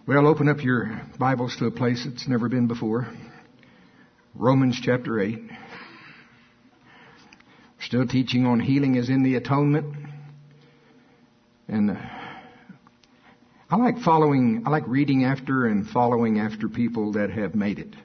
Well, open up your Bibles to a place it's never been before. Romans chapter 8. We're still teaching on healing as in the atonement. And I like reading after and following after people that have made it.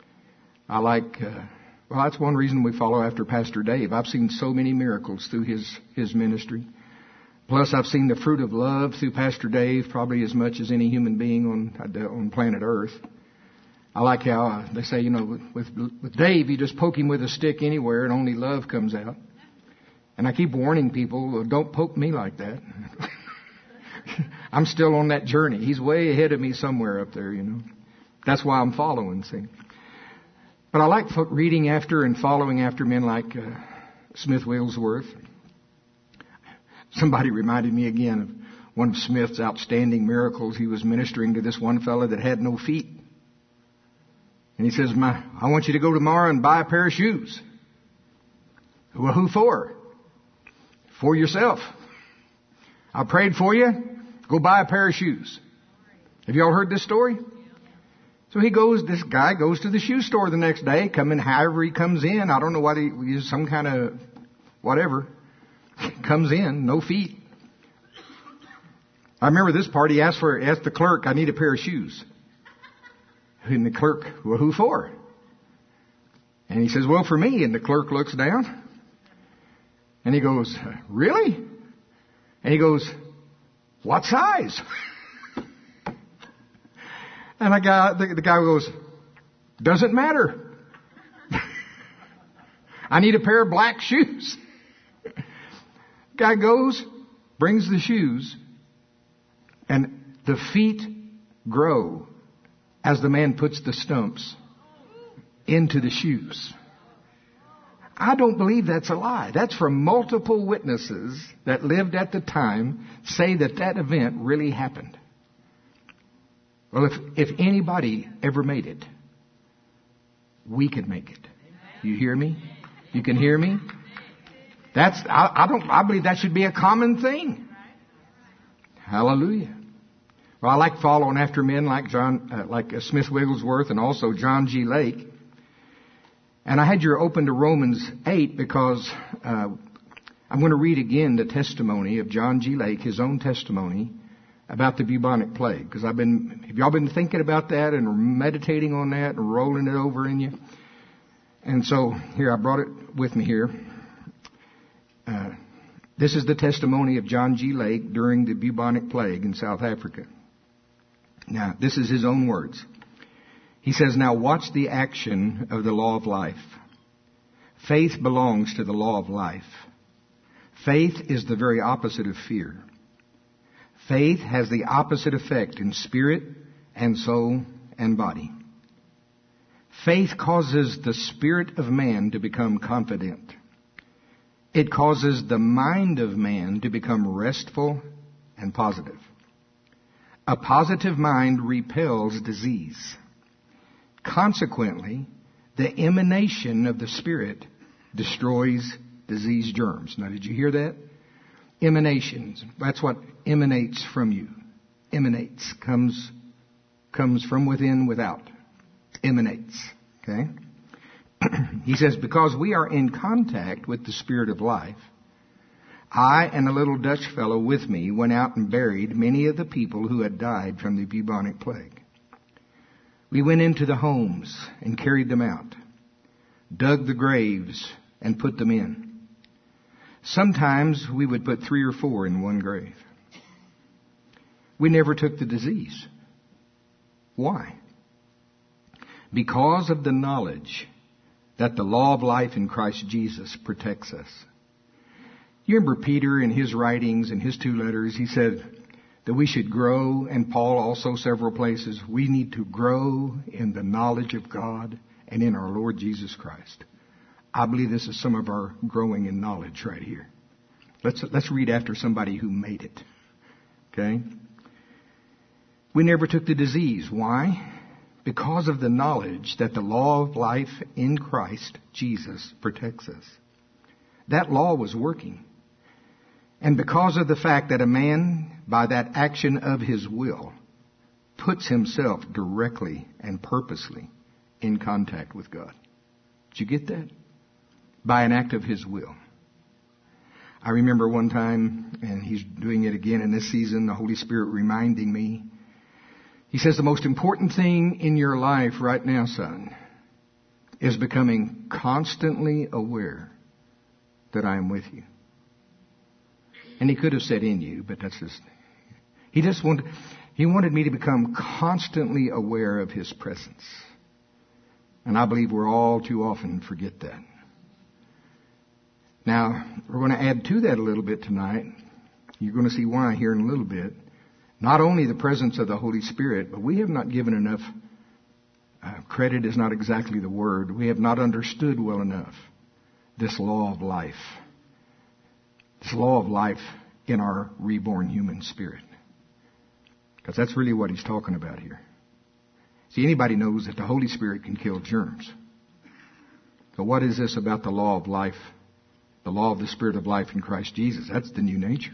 That's one reason we follow after Pastor Dave. I've seen so many miracles through his ministry. Plus, I've seen the fruit of love through Pastor Dave probably as much as any human being on planet Earth. I like how they say, with Dave, you just poke him with a stick anywhere and only love comes out. And I keep warning people, don't poke me like that. I'm still on that journey. He's way ahead of me somewhere up there, That's why I'm following, see. But I like reading after and following after men like Smith Wigglesworth. Somebody reminded me again of one of Smith's outstanding miracles. He was ministering to this one fellow that had no feet. And he says, I want you to go tomorrow and buy a pair of shoes. Well, who for? For yourself. I prayed for you. Go buy a pair of shoes. Have you all heard this story? So this guy goes to the shoe store the next day, however he comes in. I don't know what he uses, some kind of whatever. Comes in, no feet. I remember this part, he asked the clerk, I need a pair of shoes. And the clerk, well, who for? And he says, well, for me. And the clerk looks down. And he goes, really? And he goes, what size? And the guy goes, doesn't matter. I need a pair of black shoes. Guy goes, brings the shoes, and the feet grow as the man puts the stumps into the shoes. I don't believe that's a lie. That's from multiple witnesses that lived at the time say that event really happened. Well, if anybody ever made it, we could make it. You hear me? You can hear me? I believe that should be a common thing. Hallelujah. Well, I like following after men like Smith Wigglesworth and also John G. Lake. And I had you open to Romans 8 because I'm going to read again the testimony of John G. Lake, his own testimony about the bubonic plague. Because have y'all been thinking about that and meditating on that and rolling it over in you? And so here, I brought it with me here. This is the testimony of John G. Lake during the bubonic plague in South Africa. Now, this is his own words. He says, now watch the action of the law of life. Faith belongs to the law of life. Faith is the very opposite of fear. Faith has the opposite effect in spirit and soul and body. Faith causes the spirit of man to become confident. It causes the mind of man to become restful and positive. A positive mind repels disease. Consequently, the emanation of the Spirit destroys disease germs. Now, did you hear that? Emanations. That's what emanates from you. Emanates. Comes from within, without. Emanates. Okay? He says, because we are in contact with the Spirit of life, I and a little Dutch fellow with me went out and buried many of the people who had died from the bubonic plague. We went into the homes and carried them out, dug the graves and put them in. Sometimes we would put 3 or 4 in one grave. We never took the disease. Why? Because of the knowledge that the law of life in Christ Jesus protects us. You remember Peter in his writings, in his 2 letters, he said that we should grow, and Paul also several places, we need to grow in the knowledge of God and in our Lord Jesus Christ. I believe this is some of our growing in knowledge right here. Let's read after somebody who made it. Okay? We never took the disease. Why? Because of the knowledge that the law of life in Christ Jesus protects us. That law was working. And because of the fact that a man, by that action of his will, puts himself directly and purposely in contact with God. Did you get that? By an act of his will. I remember one time, and he's doing it again in this season, the Holy Spirit reminding me. He says, the most important thing in your life right now, son, is becoming constantly aware that I am with you. And he could have said in you, but that's just, he wanted me to become constantly aware of his presence. And I believe we're all too often forget that. Now, we're going to add to that a little bit tonight. You're going to see why here in a little bit. Not only the presence of the Holy Spirit, but we have not given enough, credit is not exactly the word. We have not understood well enough this law of life. This law of life in our reborn human spirit. Because that's really what he's talking about here. See, anybody knows that the Holy Spirit can kill germs. So what is this about the law of life? The law of the Spirit of life in Christ Jesus. That's the new nature.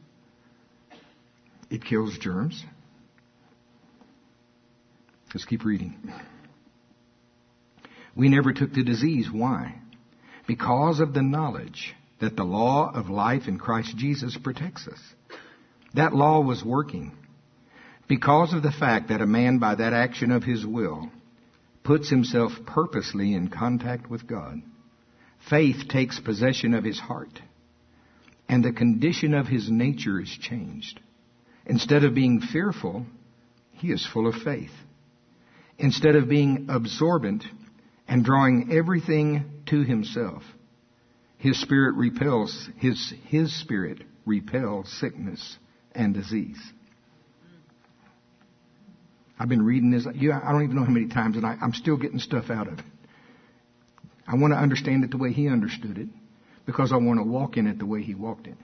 It kills germs. Let's keep reading. We never took the disease. Why? Because of the knowledge that the law of life in Christ Jesus protects us. That law was working. Because of the fact that a man by that action of his will puts himself purposely in contact with God, faith takes possession of his heart, and the condition of his nature is changed. Instead of being fearful, he is full of faith. Instead of being absorbent and drawing everything to himself, his spirit repels sickness and disease. I've been reading this. I don't even know how many times, and I'm still getting stuff out of it. I want to understand it the way he understood it, because I want to walk in it the way he walked in it.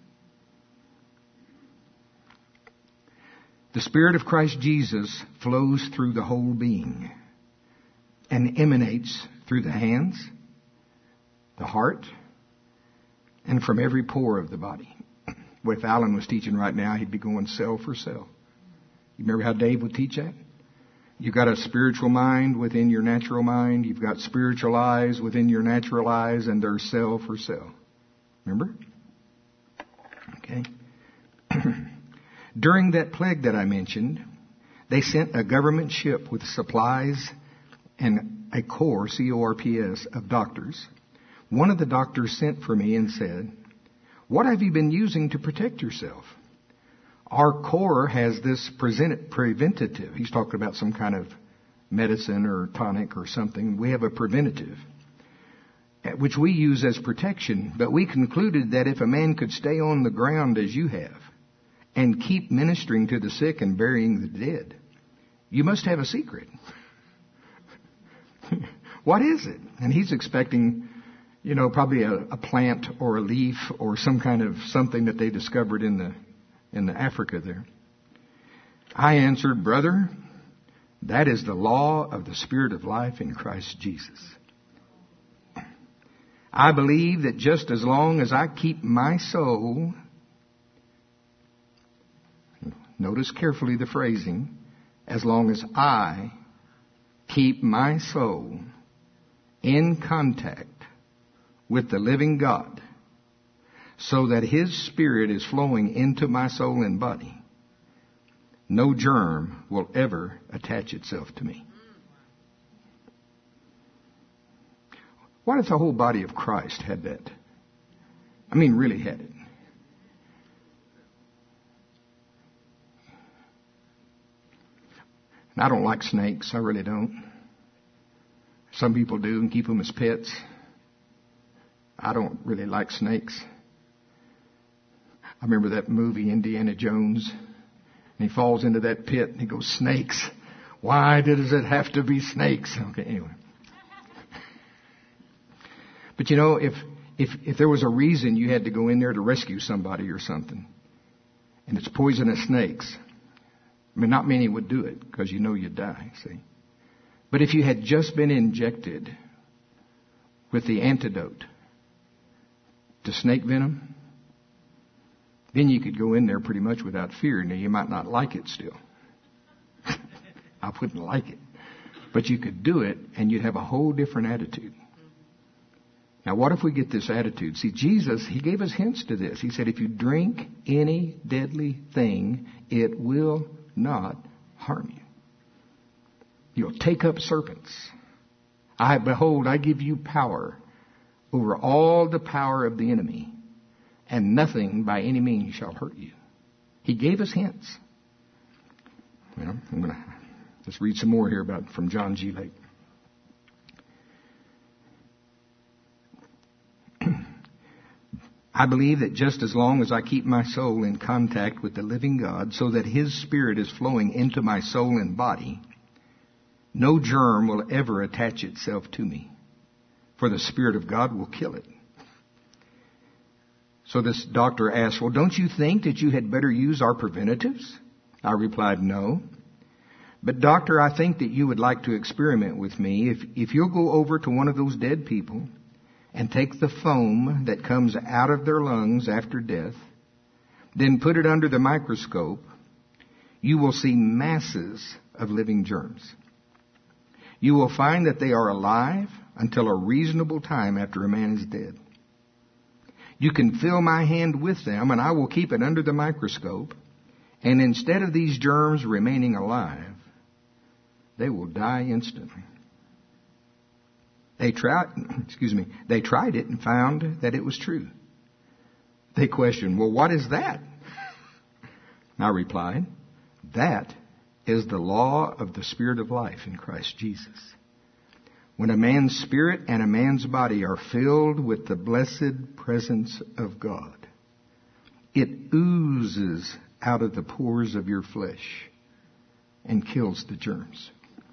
The Spirit of Christ Jesus flows through the whole being and emanates through the hands, the heart, and from every pore of the body. Well, if Alan was teaching right now, he'd be going cell for cell. You remember how Dave would teach that? You've got a spiritual mind within your natural mind. You've got spiritual eyes within your natural eyes, and they're cell for cell. Remember? Okay. During that plague that I mentioned, they sent a government ship with supplies and a corps, C-O-R-P-S, of doctors. One of the doctors sent for me and said, "What have you been using to protect yourself?" Our corps has this preventative. He's talking about some kind of medicine or tonic or something. We have a preventative, which we use as protection. But we concluded that if a man could stay on the ground as you have and keep ministering to the sick and burying the dead, you must have a secret. What is it? And he's expecting, probably a plant or a leaf or some kind of something that they discovered in the Africa there. I answered, "Brother, that is the law of the Spirit of life in Christ Jesus. I believe that just as long as I keep my soul," notice carefully the phrasing, "as long as I keep my soul in contact with the living God, so that His Spirit is flowing into my soul and body, no germ will ever attach itself to me." What if the whole body of Christ had that? I mean, really had it. And I don't like snakes. I really don't. Some people do and keep them as pets. I don't really like snakes. I remember that movie, Indiana Jones, and he falls into that pit and he goes, "Snakes. Why does it have to be snakes?" Okay, anyway. But if there was a reason you had to go in there to rescue somebody or something, and it's poisonous snakes, I mean, not many would do it because you'd die, see. But if you had just been injected with the antidote to snake venom, then you could go in there pretty much without fear. Now, you might not like it still. I wouldn't like it. But you could do it, and you'd have a whole different attitude. Now, what if we get this attitude? See, Jesus, He gave us hints to this. He said, if you drink any deadly thing, it will not harm you. You'll take up serpents. Behold, I give you power over all the power of the enemy, and nothing by any means shall hurt you. He gave us hints. Well, I'm going to just read some more here from John G. Lake. I believe that just as long as I keep my soul in contact with the living God, so that His Spirit is flowing into my soul and body, no germ will ever attach itself to me, for the Spirit of God will kill it. So this doctor asked, well, don't you think that you had better use our preventatives? I replied, no. But doctor, I think that you would like to experiment with me. If you'll go over to one of those dead people and take the foam that comes out of their lungs after death, then put it under the microscope, you will see masses of living germs. You will find that they are alive until a reasonable time after a man is dead. You can fill my hand with them, and I will keep it under the microscope, and instead of these germs remaining alive, they will die instantly. They tried it and found that it was true. They questioned, well, what is that? I replied, that is the law of the Spirit of life in Christ Jesus. When a man's spirit and a man's body are filled with the blessed presence of God, it oozes out of the pores of your flesh and kills the germs.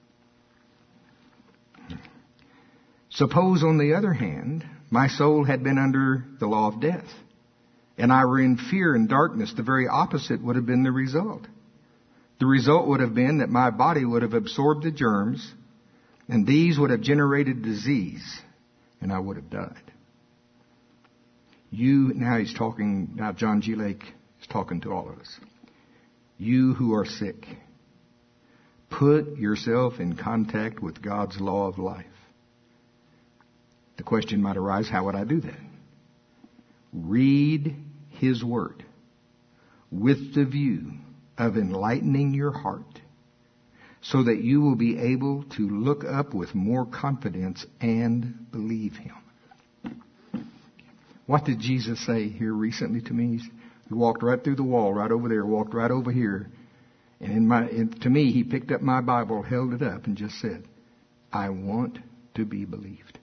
Suppose, on the other hand, my soul had been under the law of death, and I were in fear and darkness. The very opposite would have been the result. The result would have been that my body would have absorbed the germs, and these would have generated disease, and I would have died. Now John G. Lake is talking to all of us. You who are sick, put yourself in contact with God's law of life. The question might arise, how would I do that? Read His Word with the view of enlightening your heart so that you will be able to look up with more confidence and believe Him. What did Jesus say here recently to me? He walked right through the wall, right over there, walked right over here. And to me, He picked up my Bible, held it up, and just said, I want to be believed.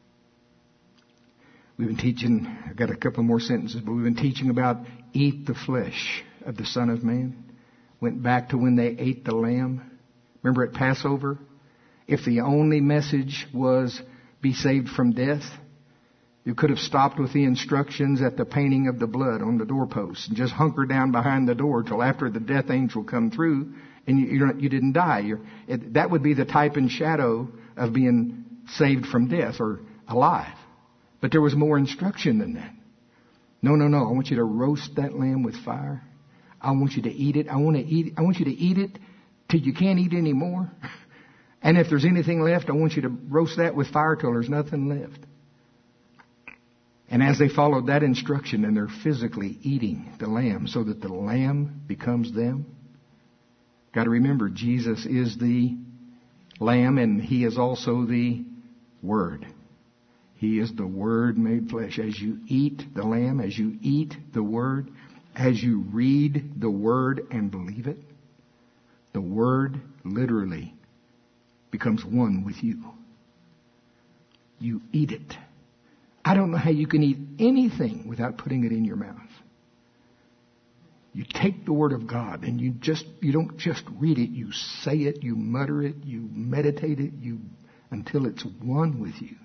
We've been teaching, I've got a couple more sentences, but we've been teaching about eat the flesh of the Son of Man. Went back to when they ate the lamb. Remember at Passover? If the only message was be saved from death, you could have stopped with the instructions at the painting of the blood on the doorpost and just hunker down behind the door till after the death angel come through and you didn't die. That would be the type and shadow of being saved from death or alive. But there was more instruction than that. No. I want you to roast that lamb with fire. I want you to eat it. I want you to eat it till you can't eat anymore. And if there's anything left, I want you to roast that with fire till there's nothing left. And as they followed that instruction, and they're physically eating the lamb so that the lamb becomes them. Got to remember, Jesus is the lamb and He is also the Word. He is the Word made flesh. As you eat the lamb, as you eat the Word, as you read the Word and believe it, the Word literally becomes one with you. You eat it. I don't know how you can eat anything without putting it in your mouth. You take the Word of God and you don't just read it, you say it, you mutter it, you meditate it, until it's one with you.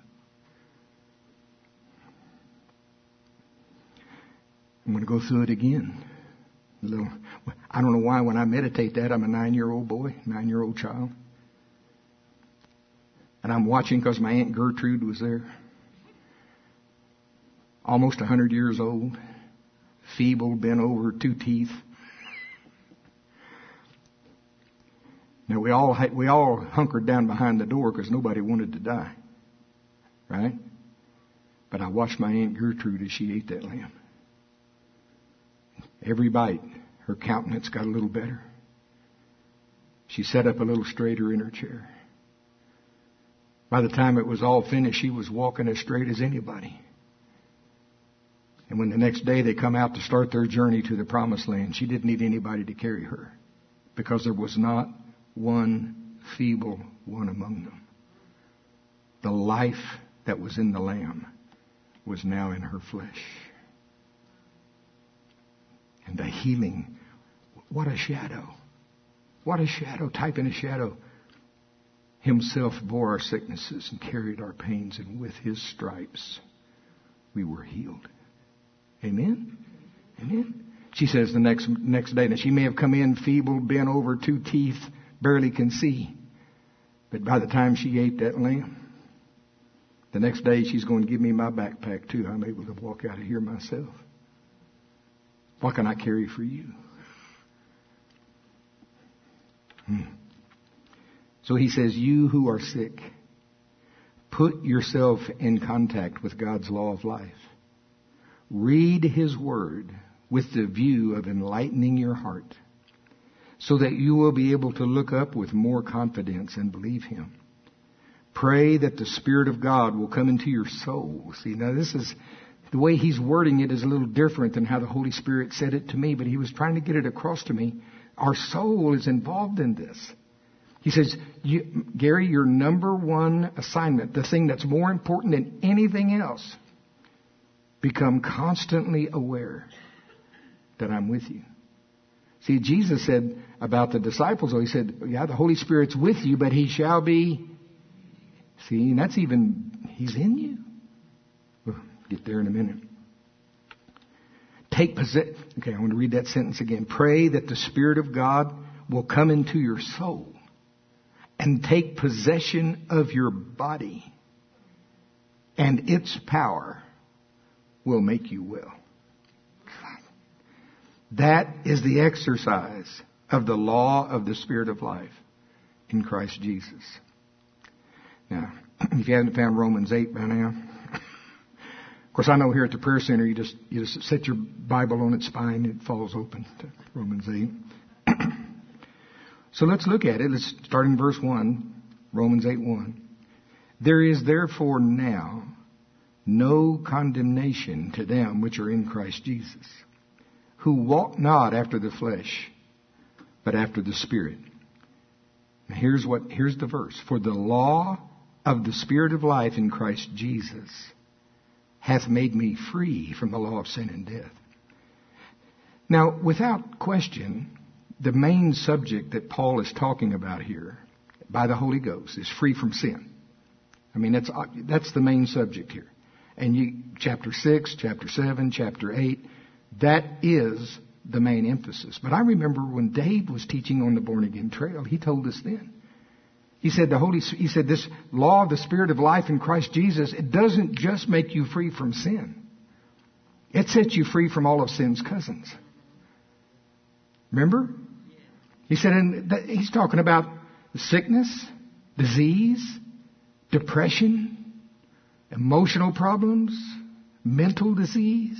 I'm going to go through it again. I don't know why when I meditate that, I'm a 9-year-old boy, 9-year-old child. And I'm watching because my Aunt Gertrude was there. Almost 100 years old. Feeble, bent over, 2 teeth. Now we all hunkered down behind the door because nobody wanted to die. Right? But I watched my Aunt Gertrude as she ate that lamb. Every bite, her countenance got a little better. She sat up a little straighter in her chair. By the time it was all finished, she was walking as straight as anybody. And when the next day they come out to start their journey to the promised land, she didn't need anybody to carry her, because there was not one feeble one among them. The life that was in the lamb was now in her flesh. And the healing, what a shadow. What a shadow, type in a shadow. Himself bore our sicknesses and carried our pains, and with His stripes we were healed. Amen? Amen? She says the next day, that she may have come in feeble, bent over, 2 teeth, barely can see. But by the time she ate that lamb, the next day she's going to give me my backpack too. I'm able to walk out of here myself. What can I carry for you? So he says, you who are sick, put yourself in contact with God's law of life. Read His Word with the view of enlightening your heart, so that you will be able to look up with more confidence and believe Him. Pray that the Spirit of God will come into your soul. See, now this is, the way he's wording it is a little different than how the Holy Spirit said it to me, but he was trying to get it across to me. Our soul is involved in this. He says, Gary, your number one assignment, the thing that's more important than anything else, become constantly aware that I'm with you. See, Jesus said about the disciples, he said, yeah, the Holy Spirit's with you, but He shall be. See, and that's even, He's in you. We'll get there in a minute. Okay, I want to read that sentence again. Pray that the Spirit of God will come into your soul and take possession of your body, and its power will make you well. That is the exercise of the law of the Spirit of life in Christ Jesus. Now, if you haven't found Romans 8 by now, of course, I know here at the Prayer Center, you just set your Bible on its spine, it falls open to Romans 8. So let's look at it. Let's start in verse 1, Romans 8:1. There is therefore now no condemnation to them which are in Christ Jesus, who walk not after the flesh, but after the Spirit. Now here's the verse. For the law of the Spirit of life in Christ Jesus hath made me free from the law of sin and death. Now, without question, the main subject that Paul is talking about here, by the Holy Ghost, is free from sin. I mean, that's the main subject here. And chapter 6, chapter 7, chapter 8, that is the main emphasis. But I remember when Dave was teaching on the Born Again Trail, he told us then. He said this law of the Spirit of life in Christ Jesus, it doesn't just make you free from sin. It sets you free from all of sin's cousins. Remember? He said, and he's talking about sickness, disease, depression, emotional problems, mental disease.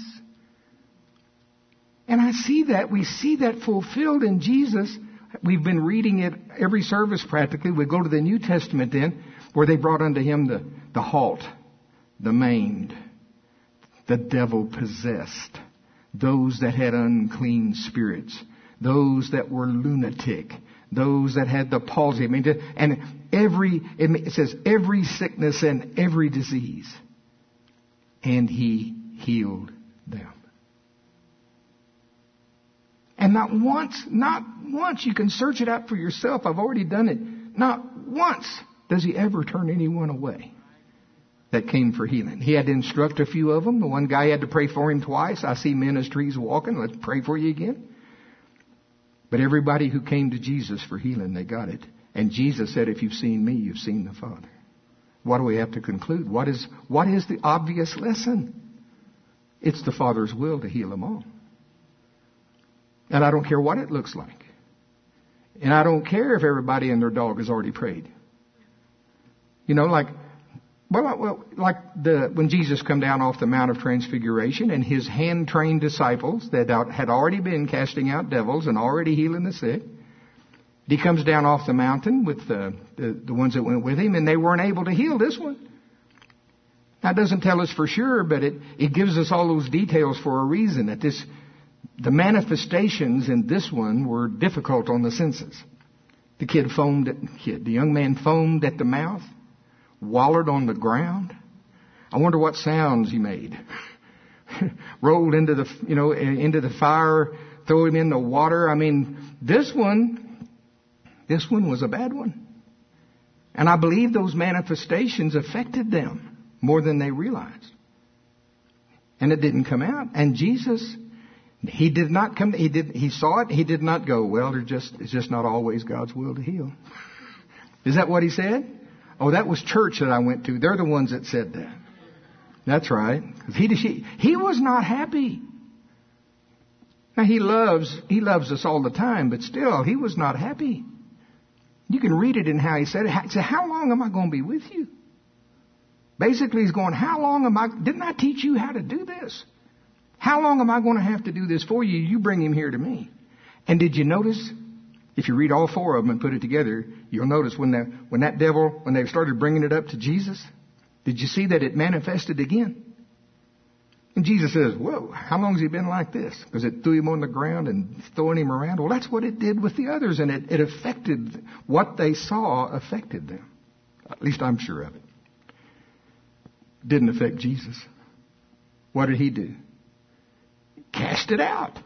And we see that fulfilled in Jesus. We've been reading it every service practically. We go to the New Testament then, where they brought unto Him the halt, the maimed, the devil possessed, those that had unclean spirits, those that were lunatic, those that had the palsy. I mean, and it says every sickness and every disease. And He healed them. And not once, you can search it out for yourself. I've already done it. Not once does He ever turn anyone away that came for healing. He had to instruct a few of them. The one guy had to pray for him twice. I see men as trees walking. Let's pray for you again. But everybody who came to Jesus for healing, they got it. And Jesus said, if you've seen me, you've seen the Father. What do we have to conclude? What is the obvious lesson? It's the Father's will to heal them all. And I don't care what it looks like. And I don't care if everybody and their dog has already prayed. You know, when Jesus come down off the Mount of Transfiguration and his hand-trained disciples that had already been casting out devils and already healing the sick, he comes down off the mountain with the ones that went with him, and they weren't able to heal this one. That doesn't tell us for sure, but it gives us all those details for a reason, that the manifestations in this one were difficult on the senses. The young man foamed at the mouth, wallowed on the ground. I wonder what sounds he made. Rolled into the fire, throw him in the water. I mean, this one was a bad one. And I believe those manifestations affected them more than they realized. And it didn't come out. And Jesus, he did not come. He saw it. He did not go, well, it's just not always God's will to heal. Is that what he said? Oh, that was church that I went to. They're the ones that said that. That's right. 'Cause he was not happy. Now he loves us all the time, but still, he was not happy. You can read it in how he said it. He said, how long am I going to be with you? Basically, he's going, didn't I teach you how to do this? How long am I going to have to do this for you? You bring him here to me. And did you notice, if you read all four of them and put it together, you'll notice when they started bringing it up to Jesus, did you see that it manifested again? And Jesus says, whoa, how long has he been like this? Because it threw him on the ground and throwing him around. Well, that's what it did with the others, and it affected, what they saw affected them. At least I'm sure of it. Didn't affect Jesus. What did he do? Cast it out.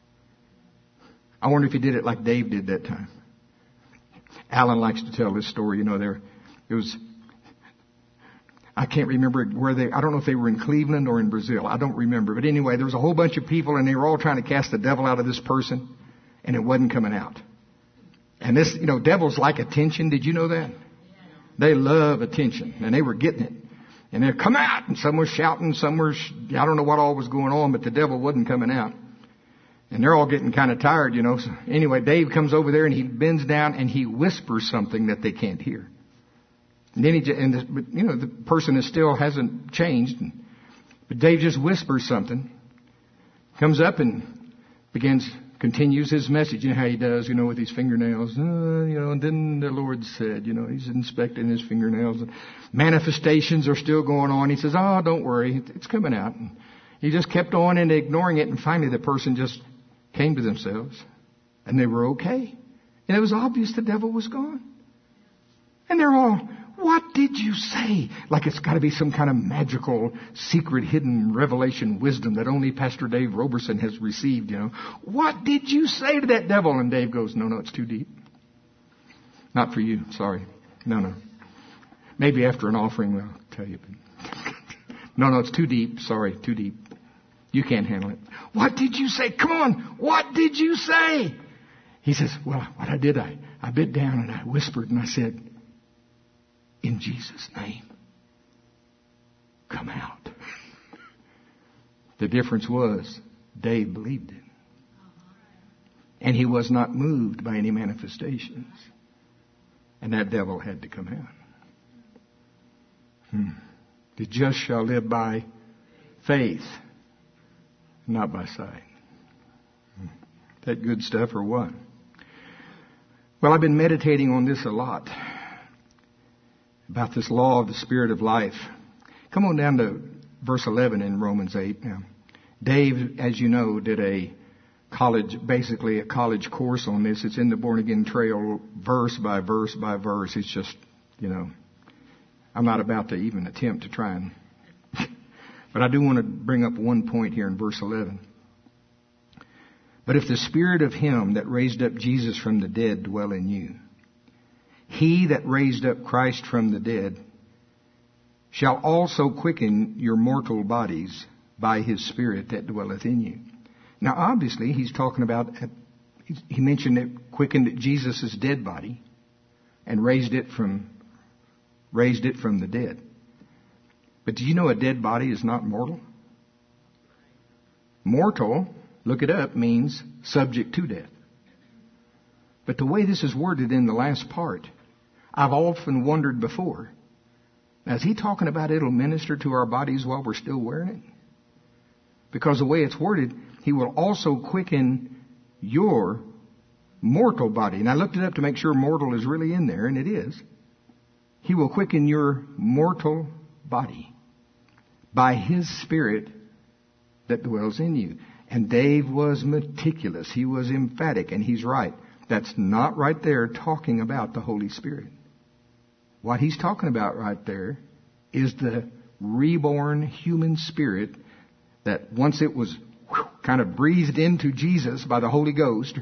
I wonder if he did it like Dave did that time. Alan likes to tell this story. You know, it was, I can't remember I don't know if they were in Cleveland or in Brazil. I don't remember. But anyway, there was a whole bunch of people and they were all trying to cast the devil out of this person, and it wasn't coming out. And this, devils like attention. Did you know that? They love attention, and they were getting it. And they'd come out, and some were shouting, I don't know what all was going on, but the devil wasn't coming out. And they're all getting kind of tired, So anyway, Dave comes over there and he bends down and he whispers something that they can't hear. And then the person still hasn't changed. But Dave just whispers something, comes up and continues his message. You know how he does, with his fingernails. And then the Lord said, he's inspecting his fingernails. And manifestations are still going on. He says, oh, don't worry, it's coming out. And he just kept on and ignoring it. And finally the person just came to themselves. And they were okay. And it was obvious the devil was gone. And they're all, what did you say? Like it's got to be some kind of magical, secret, hidden revelation wisdom that only Pastor Dave Roberson has received, What did you say to that devil? And Dave goes, no, it's too deep. Not for you. Sorry. No. Maybe after an offering, I'll tell you. No, it's too deep. Sorry, too deep. You can't handle it. What did you say? Come on. What did you say? He says, well, what I did, I bit down and I whispered and I said, in Jesus' name, come out. The difference was Dave believed it. And he was not moved by any manifestations. And that devil had to come out. The just shall live by faith, not by sight. That good stuff or what? Well, I've been meditating on this a lot. About this law of the Spirit of life. Come on down to verse 11 in Romans 8 now. Dave, as you know, did basically a college course on this. It's in the Born Again Trail, verse by verse by verse. It's just, I'm not about to even attempt to try and... But I do want to bring up one point here in verse 11. But if the Spirit of Him that raised up Jesus from the dead dwell in you, He that raised up Christ from the dead shall also quicken your mortal bodies by His Spirit that dwelleth in you. Now, obviously, he's talking about, he mentioned it quickened Jesus' dead body and raised it from the dead. But do you know a dead body is not mortal? Mortal, look it up, means subject to death. But the way this is worded in the last part, I've often wondered before. Now, is he talking about it'll minister to our bodies while we're still wearing it? Because the way it's worded, he will also quicken your mortal body. And I looked it up to make sure mortal is really in there, and it is. He will quicken your mortal body by his Spirit that dwells in you. And Dave was meticulous. He was emphatic, and he's right. That's not right there talking about the Holy Spirit. What he's talking about right there is the reborn human spirit that once it was kind of breathed into Jesus by the Holy Ghost,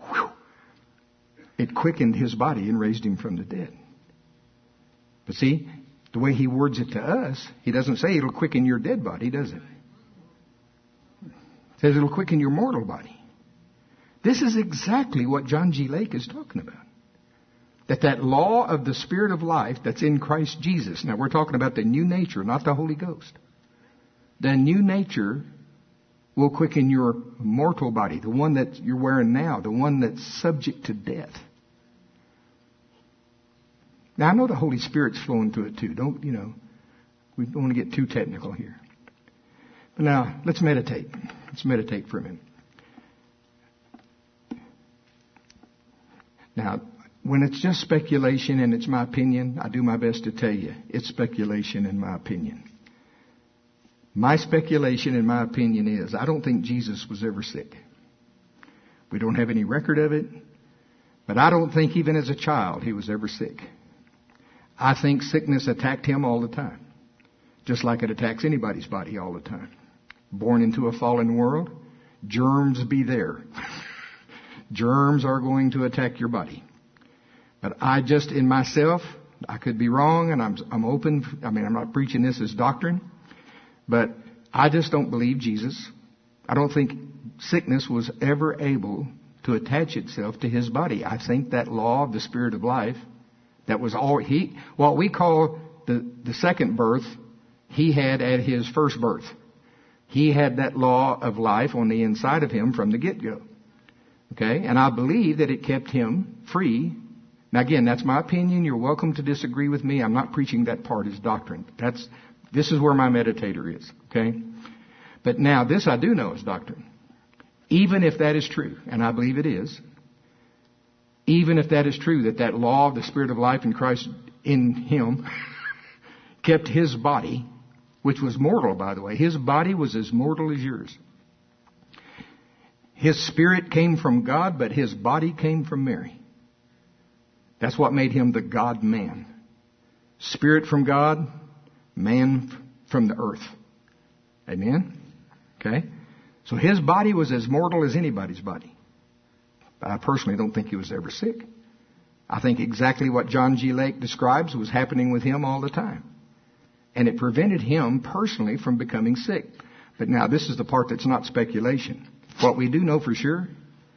it quickened his body and raised him from the dead. But see, the way he words it to us, he doesn't say it'll quicken your dead body, does it? It says it'll quicken your mortal body. This is exactly what John G. Lake is talking about. That law of the Spirit of life that's in Christ Jesus. Now we're talking about the new nature, not the Holy Ghost. The new nature will quicken your mortal body, the one that you're wearing now, the one that's subject to death. Now I know the Holy Spirit's flowing through it too. We don't want to get too technical here. But now let's meditate. Let's meditate for a minute. Now, when it's just speculation and it's my opinion, I do my best to tell you it's speculation in my opinion. My speculation in my opinion is I don't think Jesus was ever sick. We don't have any record of it, but I don't think even as a child he was ever sick. I think sickness attacked him all the time, just like it attacks anybody's body all the time. Born into a fallen world, germs be there. Germs are going to attack your body. But I just, in myself, I could be wrong, and I'm open. I'm not preaching this as doctrine, but I just don't believe Jesus. I don't think sickness was ever able to attach itself to his body. I think that law of the Spirit of life, that was all what we call the second birth, he had at his first birth. He had that law of life on the inside of him from the get-go. Okay, and I believe that it kept him free. Now again, that's my opinion. You're welcome to disagree with me. I'm not preaching that part as doctrine. This is where my meditator is. Okay, but now this I do know is doctrine. Even if that is true, and I believe it is, even if that is true, that law of the Spirit of life in Christ in him kept his body, which was mortal, by the way. His body was as mortal as yours. His spirit came from God, but his body came from Mary. That's what made him the God-man. Spirit from God, man from the earth. Amen? Okay? So his body was as mortal as anybody's body. But I personally don't think he was ever sick. I think exactly what John G. Lake describes was happening with him all the time. And it prevented him personally from becoming sick. But now this is the part that's not speculation. What we do know for sure,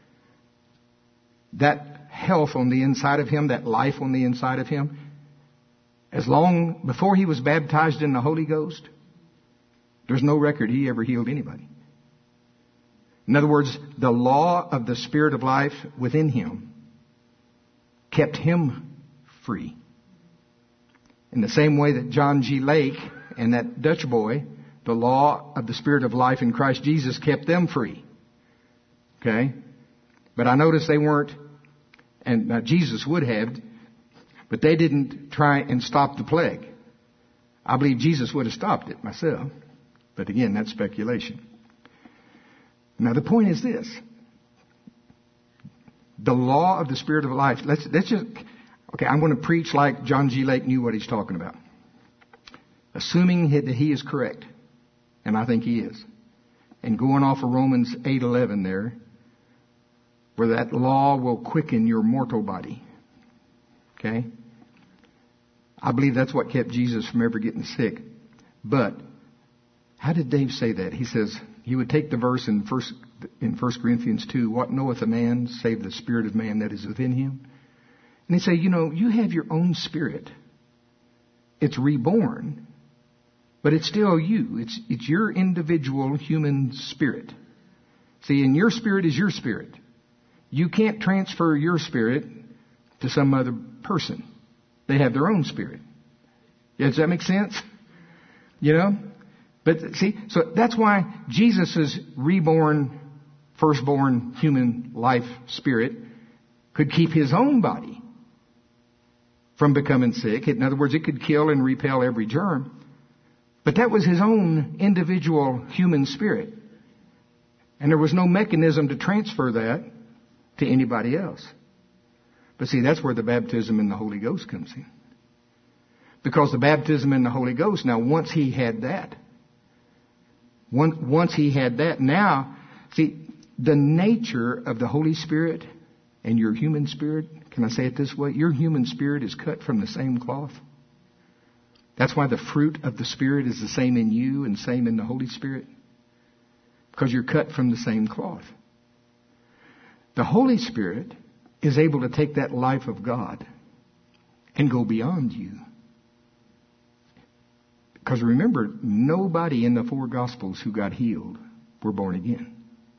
that health on the inside of him, that life on the inside of him, as long before he was baptized in the Holy Ghost, there's no record he ever healed anybody. In other words, the law of the Spirit of life within him kept him free. In the same way that John G. Lake and that Dutch boy, the law of the Spirit of life in Christ Jesus kept them free. Okay? But I noticed they weren't, and now Jesus would have, but they didn't try and stop the plague. I believe Jesus would have stopped it myself. But again, that's speculation. Now the point is this. The law of the Spirit of life. Let's just, okay, I'm going to preach like John G. Lake knew what he's talking about. Assuming that he is correct. And I think he is. And going off of Romans 8:11 there, where that law will quicken your mortal body. Okay? I believe that's what kept Jesus from ever getting sick. But how did Dave say that? He says he would take the verse in 1 Corinthians 2, what knoweth a man save the spirit of man that is within him? And he'd say, you have your own spirit. It's reborn, but it's still you. It's your individual human spirit. See, and your spirit is your spirit. You can't transfer your spirit to some other person. They have their own spirit. Does that make sense? You know? But see, so that's why Jesus' reborn, firstborn human life spirit could keep his own body from becoming sick. In other words, it could kill and repel every germ. But that was his own individual human spirit. And there was no mechanism to transfer that to anybody else. But see, that's where the baptism in the Holy Ghost comes in. Because the baptism in the Holy Ghost, now once he had that, now, see, the nature of the Holy Spirit and your human spirit, can I say it this way? Your human spirit is cut from the same cloth. That's why the fruit of the Spirit is the same in you and same in the Holy Spirit. Because you're cut from the same cloth. The Holy Spirit is able to take that life of God and go beyond you. Because remember, nobody in the four Gospels who got healed were born again.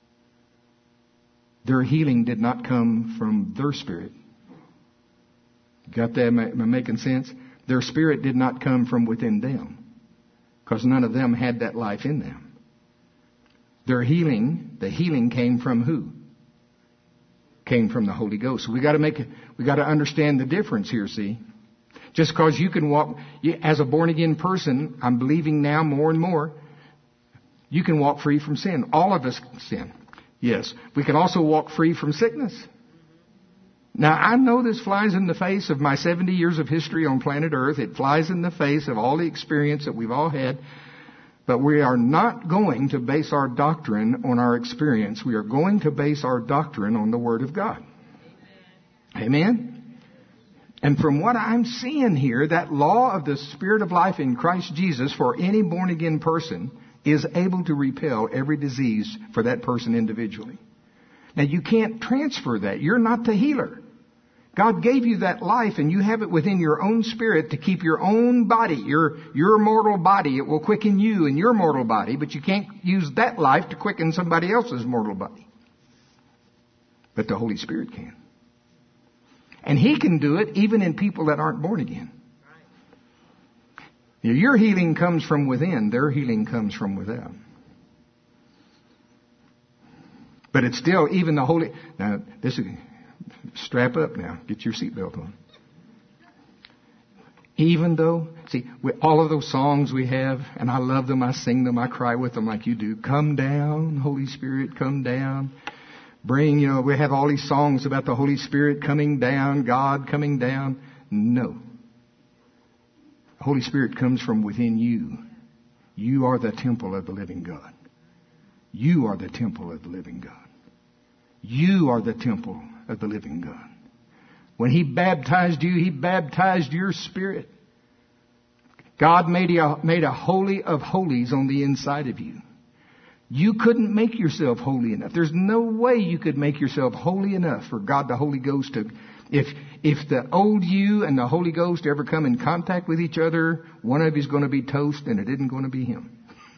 Their healing did not come from their spirit. Got that? Am I making sense? Their spirit did not come from within them. Because none of them had that life in them. Their healing, the healing came from who? Came from the Holy Ghost. So we got to understand the difference here, see? Just because you can walk, as a born again person, I'm believing now more and more, you can walk free from sin. All of us sin. Yes. We can also walk free from sickness. Now, I know this flies in the face of my 70 years of history on planet Earth. It flies in the face of all the experience that we've all had. But we are not going to base our doctrine on our experience. We are going to base our doctrine on the Word of God. Amen? And from what I'm seeing here, that law of the Spirit of life in Christ Jesus for any born again person is able to repel every disease for that person individually. Now, you can't transfer that. You're not the healer. God gave you that life and you have it within your own spirit to keep your own body, your mortal body. It will quicken you in your mortal body, but you can't use that life to quicken somebody else's mortal body. But the Holy Spirit can. And He can do it even in people that aren't born again. Your healing comes from within. Their healing comes from without. But it's still even the Holy... Now, this is... Strap up now. Get your seatbelt on. Even though... See, all of those songs we have, and I love them, I sing them, I cry with them like you do. Come down, Holy Spirit, come down. Bring, we have all these songs about the Holy Spirit coming down, God coming down. No. The Holy Spirit comes from within you. You are the temple of the living God. You are the temple of the living God. You are the temple of the living God. When He baptized you, He baptized your spirit. God made a holy of holies on the inside of you. You couldn't make yourself holy enough. There's no way you could make yourself holy enough for God the Holy Ghost to... If the old you and the Holy Ghost ever come in contact with each other, one of you is going to be toast and it isn't going to be him.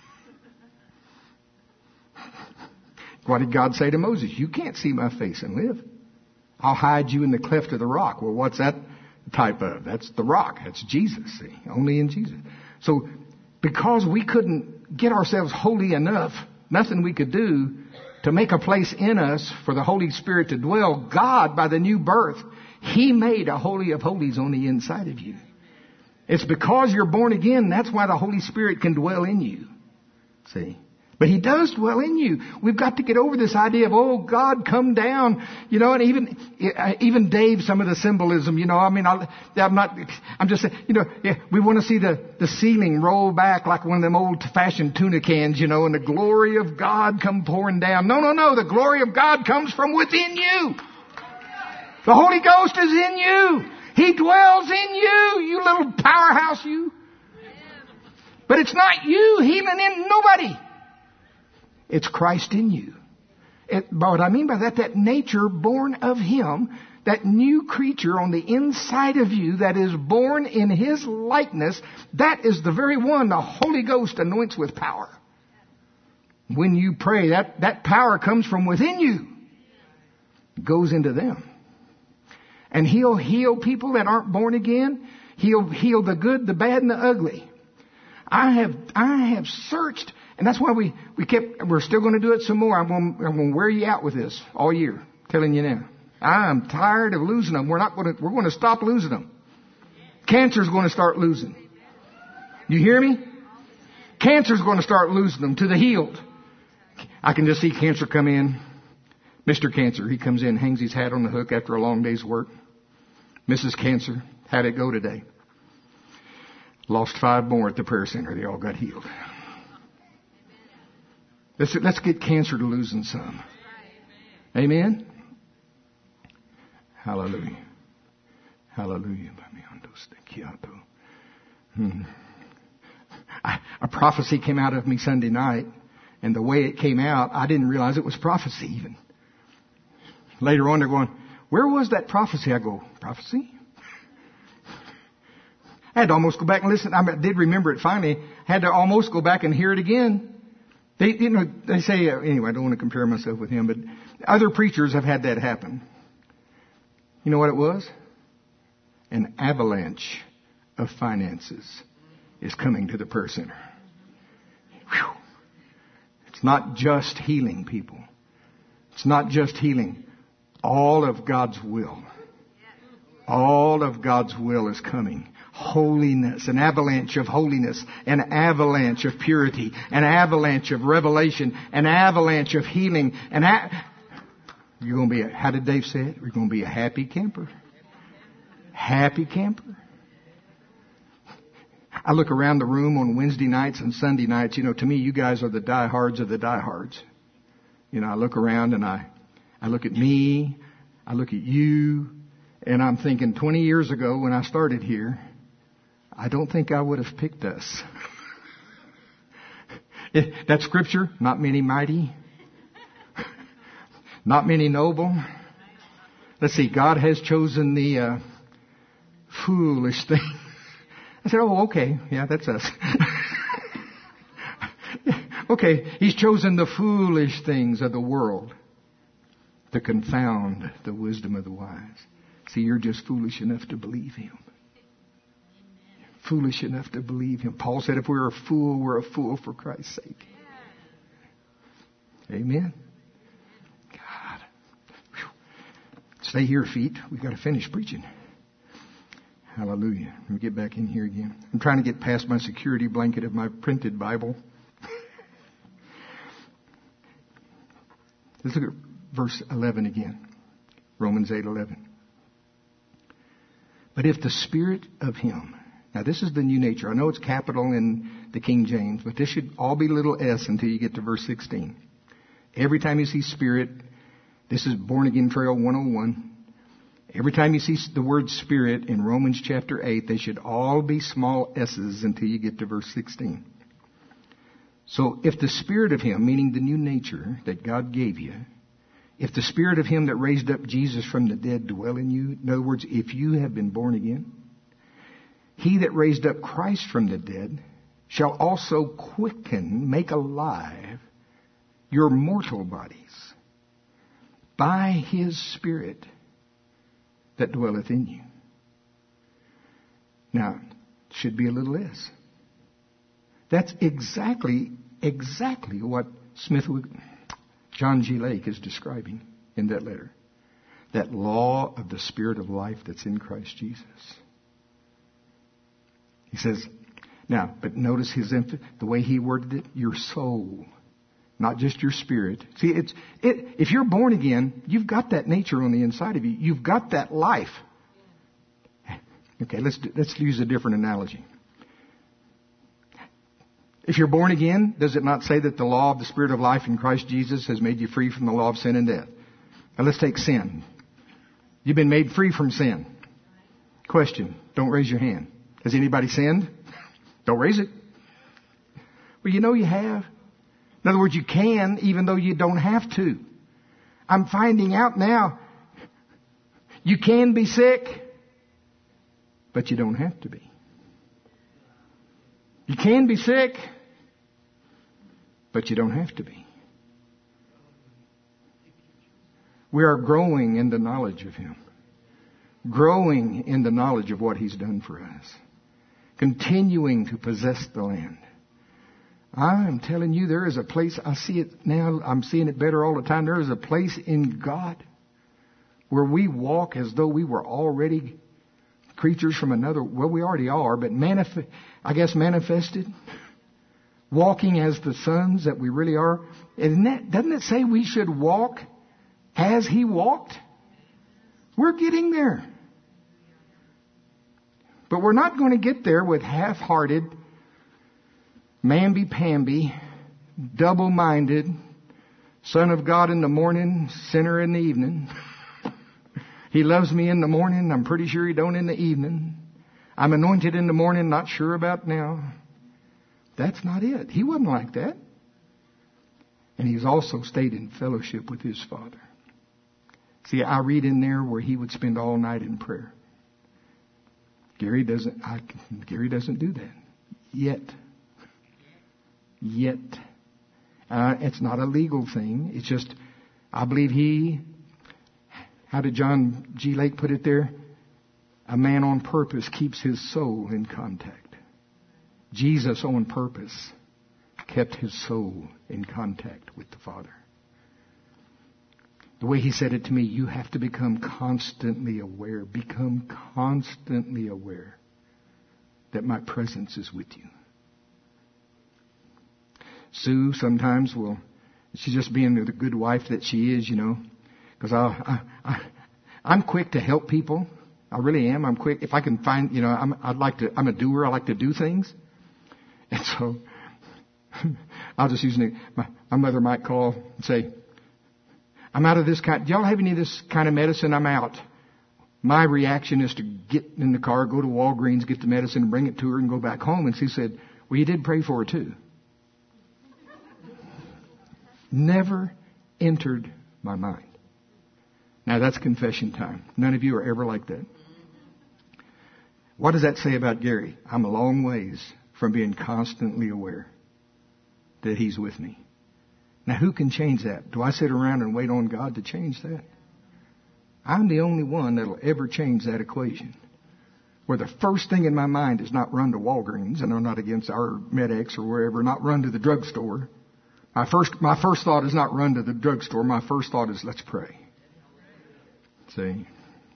What did God say to Moses? You can't see my face and live. I'll hide you in the cleft of the rock. Well, what's that type of? That's the rock. That's Jesus, see? Only in Jesus. So, because we couldn't get ourselves holy enough, nothing we could do to make a place in us for the Holy Spirit to dwell, God, by the new birth, He made a holy of holies on the inside of you. It's because you're born again, that's why the Holy Spirit can dwell in you. See? But He does dwell in you. We've got to get over this idea of, oh, God, come down. And even Dave, some of the symbolism, I'm just saying, we want to see the ceiling roll back like one of them old-fashioned tuna cans, and the glory of God come pouring down. No. The glory of God comes from within you. The Holy Ghost is in you. He dwells in you, you little powerhouse, you. But it's not you healing in nobody. It's Christ in you. But what I mean by that nature born of Him, that new creature on the inside of you that is born in His likeness, that is the very one the Holy Ghost anoints with power. When you pray, that power comes from within you. goes into them. And He'll heal people that aren't born again. He'll heal the good, the bad, and the ugly. I have searched, and that's why we're still going to do it some more. I'm going to wear you out with this all year, telling you now. I'm tired of losing them. We're going to stop losing them. Cancer's going to start losing. You hear me? Cancer's going to start losing them to the healed. I can just see cancer come in. Mr. Cancer, he comes in, hangs his hat on the hook after a long day's work. Mrs. Cancer, how'd it go today? Lost 5 more at the prayer center. They all got healed. Let's get cancer to losing some. Amen? Hallelujah. Hallelujah. A prophecy came out of me Sunday night, and the way it came out, I didn't realize it was prophecy even. Later on, they're going, where was that prophecy? I go, prophecy? I had to almost go back and listen. I did remember it finally. Had to almost go back and hear it again. They say, anyway, I don't want to compare myself with him, but other preachers have had that happen. You know what it was? An avalanche of finances is coming to the prayer center. Whew. It's not just healing, people. It's not just healing. All of God's will. All of God's will is coming. Holiness, an avalanche of holiness, an avalanche of purity, an avalanche of revelation, an avalanche of healing. You're going to be, how did Dave say it? You're going to be a happy camper. Happy camper. I look around the room on Wednesday nights and Sunday nights. To me, you guys are the diehards of the diehards. I look around and I look at me, I look at you, and I'm thinking 20 years ago when I started here, I don't think I would have picked us. That scripture, not many mighty, not many noble. Let's see, God has chosen the foolish thing. I said, oh, okay, yeah, that's us. Okay, He's chosen the foolish things of the world to confound the wisdom of the wise. See, you're just foolish enough to believe Him. Foolish enough to believe Him. Paul said if we're a fool for Christ's sake. Amen. God. Whew. Stay here, feet. We've got to finish preaching. Hallelujah. Let me get back in here again. I'm trying to get past my security blanket of my printed Bible. Let's look at verse 11 again. Romans 8:11. But if the Spirit of Him... Now this is the new nature. I know it's capital in the King James, but this should all be little s until you get to verse 16. Every time you see Spirit, this is Born Again Trail 101. Every time you see the word Spirit in Romans chapter 8, they should all be small s's until you get to verse 16. So if the Spirit of Him, meaning the new nature that God gave you, if the Spirit of Him that raised up Jesus from the dead dwell in you, in other words, if you have been born again, He that raised up Christ from the dead shall also quicken, make alive your mortal bodies by His Spirit that dwelleth in you. Now, it should be a little s. That's exactly what John G. Lake is describing in that letter. That law of the Spirit of life that's in Christ Jesus. He says, now, but notice the way he worded it, your soul, not just your spirit. See, if you're born again, you've got that nature on the inside of you. You've got that life. Okay, let's use a different analogy. If you're born again, does it not say that the law of the Spirit of life in Christ Jesus has made you free from the law of sin and death? Now let's take sin. You've been made free from sin. Question, don't raise your hand. Has anybody sinned? Don't raise it. Well, you know you have. In other words, you can even though you don't have to. I'm finding out now, you can be sick, but you don't have to be. You can be sick, but you don't have to be. We are growing in the knowledge of Him. Growing in the knowledge of what He's done for us. Continuing to possess the land. I'm telling you, there is a place, I see it now, I'm seeing it better all the time. There is a place in God where we walk as though we were already creatures from another, well, we already are, but manifested. Walking as the sons that we really are. Doesn't it say we should walk as He walked? We're getting there. But we're not going to get there with half-hearted, mamby-pamby, double-minded, son of God in the morning, sinner in the evening. He loves me in the morning, I'm pretty sure He don't in the evening. I'm anointed in the morning, not sure about now. That's not it. He wasn't like that. And He's also stayed in fellowship with His Father. See, I read in there where He would spend all night in prayer. Gary doesn't do that. Yet. It's not a legal thing. It's just, I believe how did John G. Lake put it there? A man on purpose keeps his soul in contact. Jesus on purpose kept His soul in contact with the Father. The way He said it to me, you have to become constantly aware. Become constantly aware that my presence is with you. Sue sometimes she's just being the good wife that she is, because I'm quick to help people. I really am. I'm quick. If I can find, I'm a doer. I like to do things. And so I'll just use my mother might call and say, I'm out of this kind. Do y'all have any of this kind of medicine? I'm out. My reaction is to get in the car, go to Walgreens, get the medicine, and bring it to her and go back home. And she said, well, you did pray for her too. Never entered my mind. Now that's confession time. None of you are ever like that. What does that say about Gary? I'm a long ways from being constantly aware that He's with me. Now who can change that? Do I sit around and wait on God to change that? I'm the only one that'll ever change that equation. Where the first thing in my mind is not run to Walgreens, and I'm not against our MedX or wherever, not run to the drugstore. My first thought is not run to the drugstore. My first thought is let's pray. See?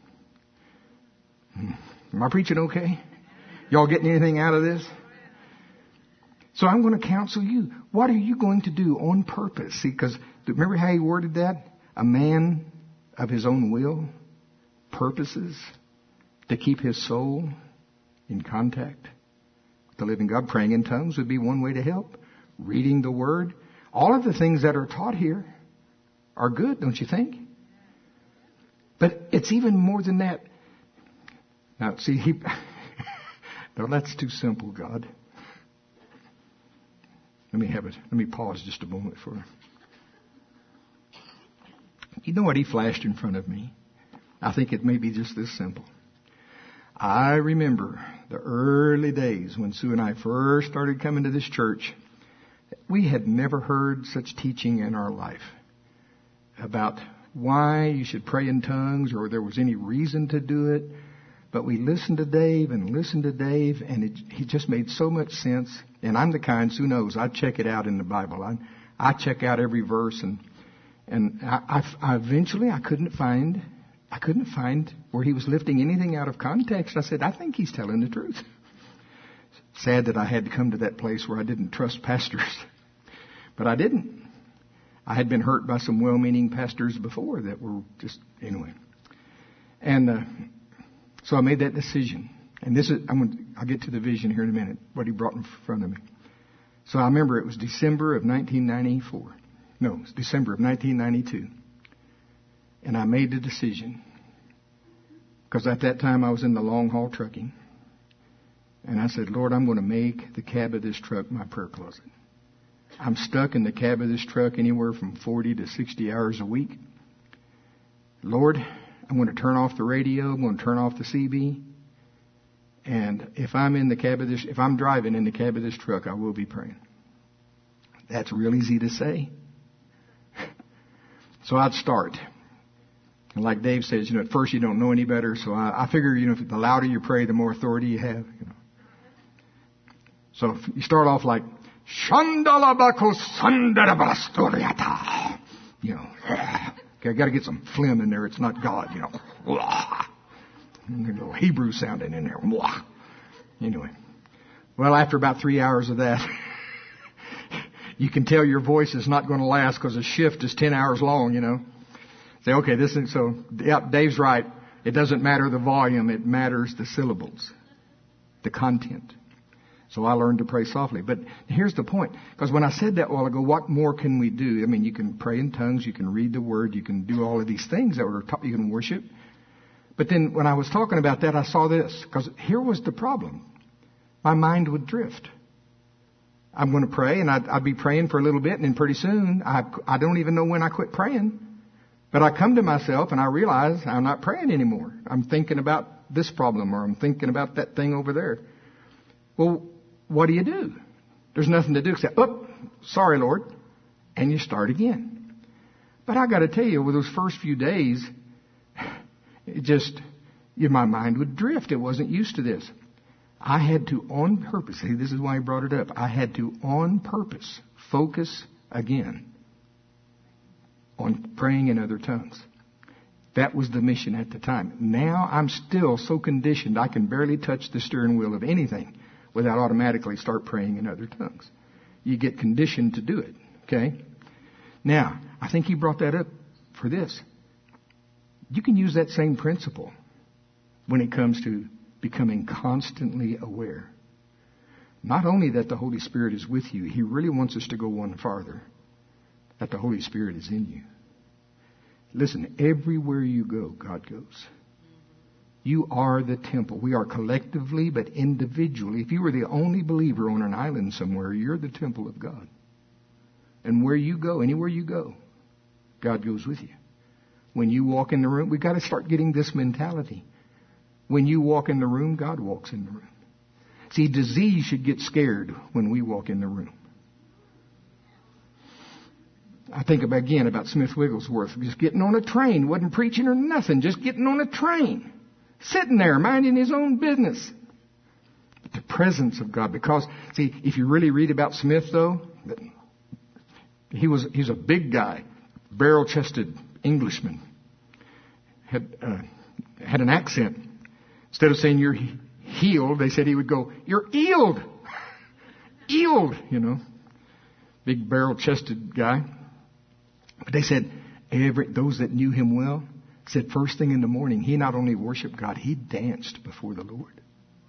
Am I preaching okay? Y'all getting anything out of this? So I'm going to counsel you. What are you going to do on purpose? See, because remember how he worded that? A man of his own will, purposes to keep his soul in contact with the living God. Praying in tongues would be one way to help. Reading the Word. All of the things that are taught here are good, don't you think? But it's even more than that. Now, see, no, that's too simple, God. Let me pause just a moment for it. You know what he flashed in front of me? I think it may be just this simple. I remember the early days when Sue and I first started coming to this church. We had never heard such teaching in our life about why you should pray in tongues or there was any reason to do it. But we listened to Dave, and he just made so much sense. And I'm the kind, Sue knows, I check it out in the Bible. I check out every verse, and I eventually I couldn't find where he was lifting anything out of context. I said, I think he's telling the truth. Sad that I had to come to that place where I didn't trust pastors. But I didn't. I had been hurt by some well-meaning pastors before that were just, anyway. And so I made that decision. And I'll get to the vision here in a minute, what he brought in front of me. So I remember it was December of 1994. No, it was December of 1992. And I made the decision. Because at that time I was in the long haul trucking. And I said, Lord, I'm going to make the cab of this truck my prayer closet. I'm stuck in the cab of this truck anywhere from 40 to 60 hours a week. Lord, I'm going to turn off the radio. I'm going to turn off the CB. And if I'm driving in the cab of this truck, I will be praying. That's real easy to say. So I'd start. And like Dave says, at first you don't know any better. So I figure, the louder you pray, the more authority you have. So if you start off like, Shandalabako Sandarabastoriata. Okay, I got to get some phlegm in there. It's not God, A little Hebrew sounding in there. Anyway. Well, after about 3 hours of that, you can tell your voice is not going to last because a shift is 10 hours long, Say, okay, Dave's right. It doesn't matter the volume. It matters the syllables, the content. So I learned to pray softly. But here's the point. Because when I said that a while ago, what more can we do? I mean, you can pray in tongues. You can read the Word. You can do all of these things that were taught. You can worship. But then when I was talking about that, I saw this. Because here was the problem. My mind would drift. I'm going to pray, and I'd be praying for a little bit, and then pretty soon, I don't even know when I quit praying. But I come to myself, and I realize I'm not praying anymore. I'm thinking about this problem, or I'm thinking about that thing over there. Well, what do you do? There's nothing to do except, sorry, Lord. And you start again. But I got to tell you, with those first few days, my mind would drift. It wasn't used to this. I had to, on purpose, see, this is why I brought it up. I had to, on purpose, focus again on praying in other tongues. That was the mission at the time. Now I'm still so conditioned I can barely touch the steering wheel of anything without automatically start praying in other tongues. You get conditioned to do it. Okay? Now, I think he brought that up for this. You can use that same principle when it comes to becoming constantly aware. Not only that the Holy Spirit is with you, he really wants us to go one farther. That the Holy Spirit is in you. Listen, everywhere you go, God goes. You are the temple. We are collectively, but individually. If you were the only believer on an island somewhere, you're the temple of God. And where you go, anywhere you go, God goes with you. When you walk in the room, we've got to start getting this mentality. When you walk in the room, God walks in the room. See, disease should get scared when we walk in the room. I think about Smith Wigglesworth just getting on a train, wasn't preaching or nothing, just getting on a train, sitting there minding his own business. But the presence of God, because see, if you really read about Smith though, he's a big guy, barrel-chested Englishman, had an accent. Instead of saying you're healed, they said he would go, you're eeled, eeled, big barrel-chested guy. But they said, those that knew him well said first thing in the morning, he not only worshiped God, he danced before the Lord.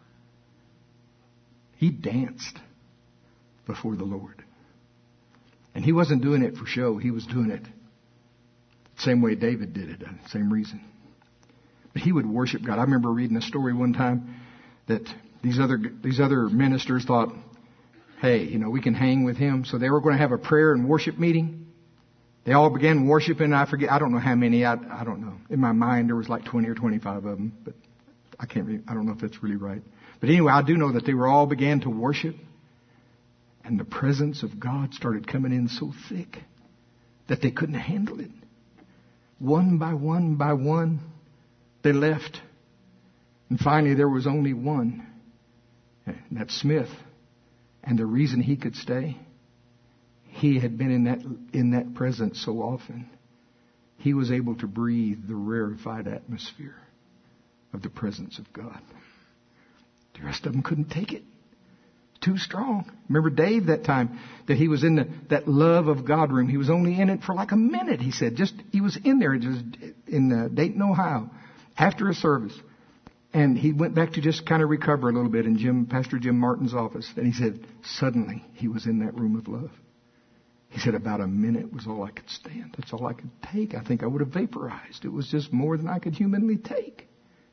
He danced before the Lord. And he wasn't doing it for show. He was doing it the same way David did it, same reason. But he would worship God. I remember reading a story one time that these other ministers thought, hey, we can hang with him. So they were going to have a prayer and worship meeting. They all began worshiping. I don't know how many. I don't know. In my mind, there was like 20 or 25 of them, but I don't know if that's really right. But anyway, I do know that they all began to worship, and the presence of God started coming in so thick that they couldn't handle it. One by one, they left. And finally, there was only one. And that's Smith. And the reason he could stay, he had been in that presence so often. He was able to breathe the rarefied atmosphere of the presence of God. The rest of them couldn't take it. Too strong. Remember Dave that time that he was in that love of God room. He was only in it for like a minute, he said. He was in there just in Dayton, Ohio, after a service. And he went back to just kind of recover a little bit in Pastor Jim Martin's office. And he said, suddenly he was in that room of love. He said, about a minute was all I could stand. That's all I could take. I think I would have vaporized. It was just more than I could humanly take.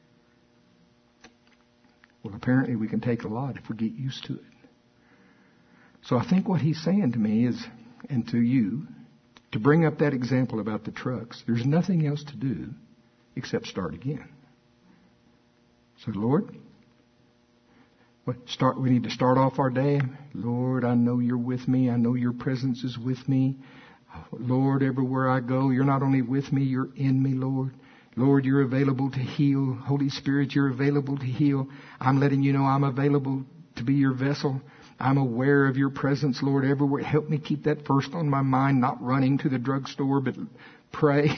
Well, apparently we can take a lot if we get used to it. So I think what he's saying to me is, and to you, to bring up that example about the trucks, there's nothing else to do except start again. So, Lord, we need to start off our day. Lord, I know you're with me. I know your presence is with me. Lord, everywhere I go, you're not only with me, you're in me, Lord. Lord, you're available to heal. Holy Spirit, you're available to heal. I'm letting you know I'm available to be your vessel. I'm aware of your presence, Lord, everywhere. Help me keep that first on my mind, not running to the drugstore, but pray.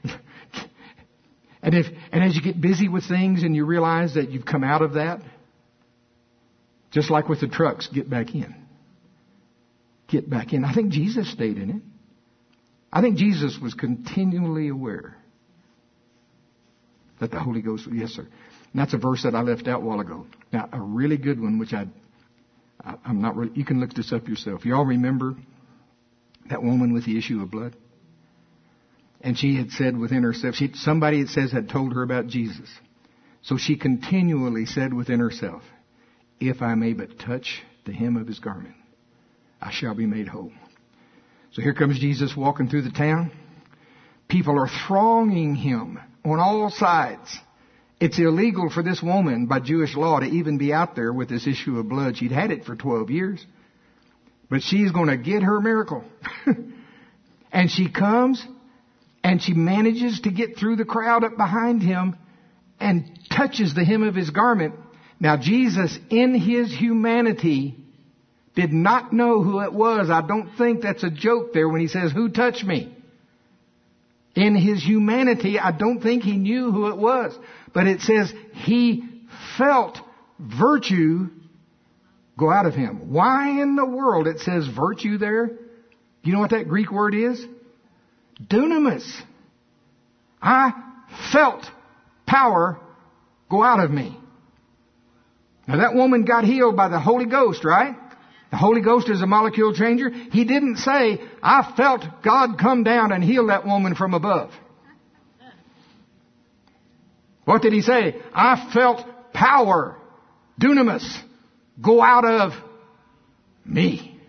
And as you get busy with things and you realize that you've come out of that, just like with the trucks, get back in. Get back in. I think Jesus stayed in it. I think Jesus was continually aware that the Holy Ghost, yes, sir. And that's a verse that I left out a while ago. Now, a really good one, which I'm not really, you can look this up yourself. You all remember that woman with the issue of blood? And she had said within herself, somebody it says had told her about Jesus. So she continually said within herself, if I may but touch the hem of his garment, I shall be made whole. So here comes Jesus walking through the town. People are thronging him on all sides. It's illegal for this woman by Jewish law to even be out there with this issue of blood. She'd had it for 12 years. But she's going to get her miracle. And she comes and she manages to get through the crowd up behind him and touches the hem of his garment. Now Jesus, in his humanity, did not know who it was. I don't think that's a joke there when he says, who touched me? In his humanity, I don't think he knew who it was. But it says he felt virtue go out of him. Why in the world it says virtue there? Do you know what that Greek word is? Dunamis. I felt power go out of me. Now that woman got healed by the Holy Ghost, right? The Holy Ghost is a molecule changer. He didn't say, I felt God come down and heal that woman from above. What did he say? I felt power, dunamis, go out of me.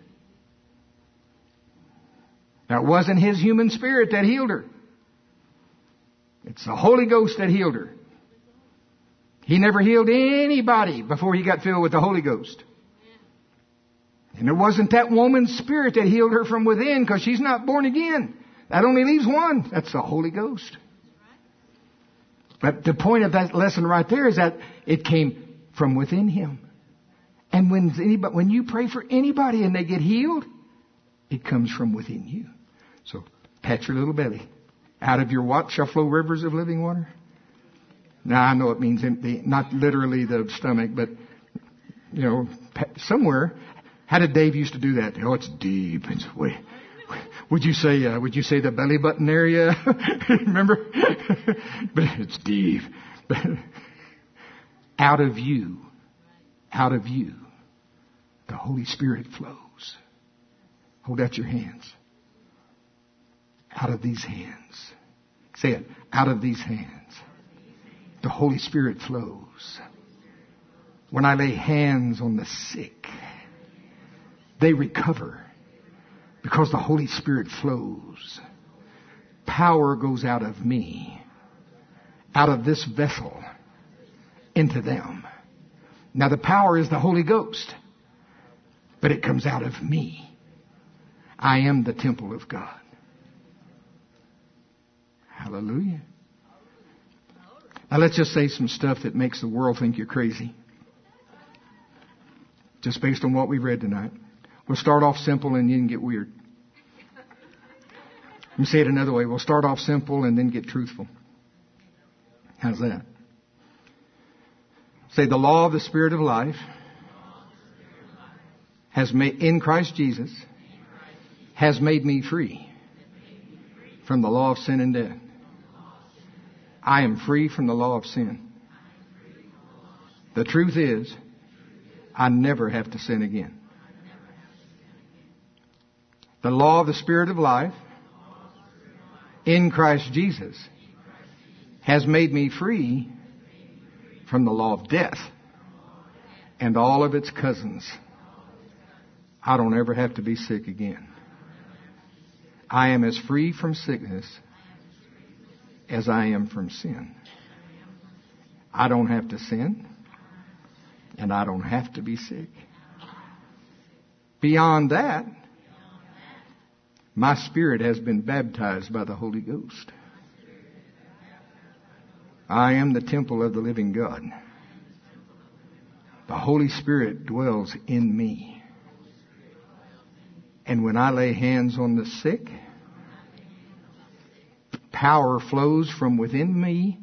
Now it wasn't his human spirit that healed her. It's the Holy Ghost that healed her. He never healed anybody before he got filled with the Holy Ghost. And it wasn't that woman's spirit that healed her from within, because she's not born again. That only leaves one. That's the Holy Ghost. But the point of that lesson right there is that it came from within him. And when you pray for anybody and they get healed, it comes from within you. So pat your little belly. Out of your what shall flow rivers of living water? Now I know it means empty, not literally the stomach, but somewhere. How did Dave used to do that? Oh, it's deep. It's way. Would you say the belly button area? Remember? But it's deep. But out of you, the Holy Spirit flows. Hold out your hands. Out of these hands. Say it. Out of these hands, the Holy Spirit flows. When I lay hands on the sick, they recover because the Holy Spirit flows. Power goes out of me, out of this vessel, into them. Now the power is the Holy Ghost, but it comes out of me. I am the temple of God. Hallelujah. Now let's just say some stuff that makes the world think you're crazy. Just based on what we read tonight. We'll start off simple and then get weird. Let me say it another way. We'll start off simple and then get truthful. How's that? Say, the law of the Spirit of life has made, in Christ Jesus, has made me free from the law of sin and death. I am free from the law of sin. The truth is, I never have to sin again. The law of the Spirit of life in Christ Jesus has made me free from the law of death and all of its cousins. I don't ever have to be sick again. I am as free from sickness as I am from sin. I don't have to sin, and I don't have to be sick. Beyond that, my spirit has been baptized by the Holy Ghost. I am the temple of the living God. The Holy Spirit dwells in me. And when I lay hands on the sick, power flows from within me,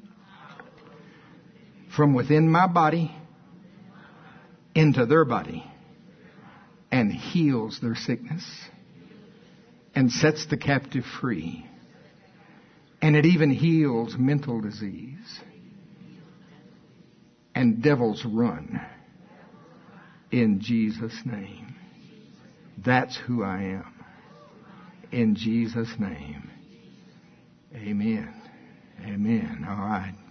from within my body, into their body, and heals their sickness, and sets the captive free. And it even heals mental disease. And devils run. In Jesus' name. That's who I am. In Jesus' name. Amen. Amen. All right.